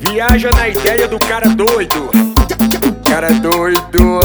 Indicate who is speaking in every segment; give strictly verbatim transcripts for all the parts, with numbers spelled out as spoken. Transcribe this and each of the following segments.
Speaker 1: Viaja na ideia do cara doido. Cara doido.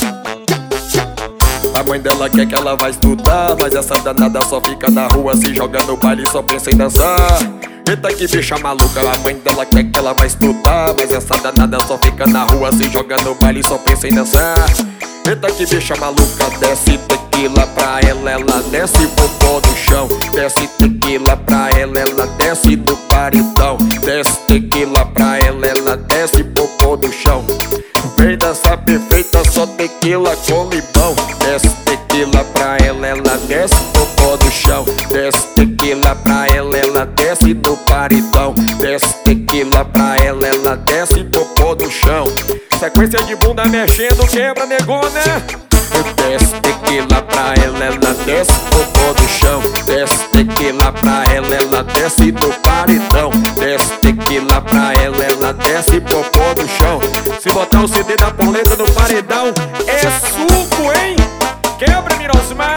Speaker 1: A mãe dela quer que ela vá estudar, mas essa danada só fica na rua, se joga no baile e só pensa em dançar. Eita que bicha maluca, a mãe dela quer que ela vá estudar, mas essa danada só fica na rua, se joga no baile e só pensa em dançar. Eita que bicha maluca, desce tequila pra ela, ela desce popô no chão. Desce tequila pra ela, ela desce no paredão. Desce tequila pra ela, ela desce popô no chão. Vem dançar perfeita, só tequila com limão. Desce tequila pra ela, ela desce popô no chão. Desce tequila pra ela, ela desce no paredão. Desce tequila pra ela, ela desce popô no chão. Sequência de bunda mexendo, quebra negona. Desce tequila pra ela, ela desce popô no chão. Desce tequila pra ela, ela desce no paredão. Desce tequila pra ela, ela desce popô no chão. Se botar o C D da polenta no paredão, é suco, hein? Quebra, Mirosmar.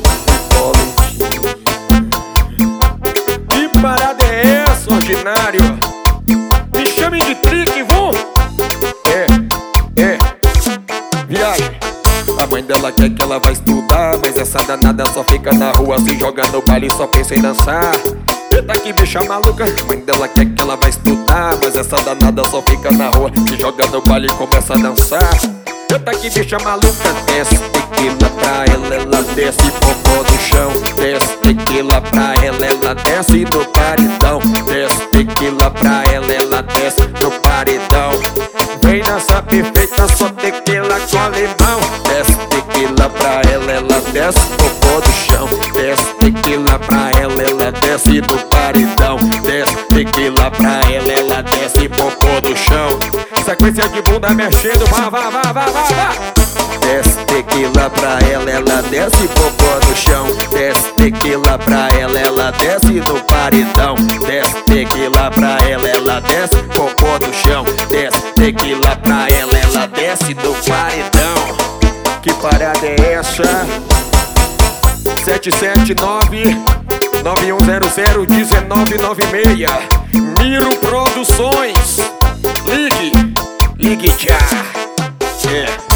Speaker 1: Que parada é essa, ordinário? Me chamem de trique, vão? É, é, viagem. A mãe dela quer que ela vá estudar, mas essa danada só fica na rua, se joga no baile e só pensa em dançar. Eita que bicha maluca, a mãe dela quer que ela vá estudar, mas essa danada só fica na rua, se joga no baile e começa a dançar. Eita que bicha maluca, desce tequila pra ela, ela desce popô no chão. Desce tequila pra ela, ela desce no paredão. Desce tequila pra ela, ela desce no paredão. Vem dançar perfeita, só tequila com limão. Desce tequila pra ela, ela desce popô no chão. Desce tequila pra ela, ela desce no paredão. Desce tequila pra ela, ela desce popô no chão. Sequência de bunda mexendo, vá, vá, vá, vá, vá, vá. Desce tequila pra ela, ela desce popô no chão. Desce tequila pra ela, ela desce no paredão. Desce tequila pra ela, ela desce popô no chão. Desce tequila pra ela, ela desce no paredão. Que parada é essa? sete sete nove, nove um zero zero, um nove nove seis. Miro Produções. Ligue, ligue já. É.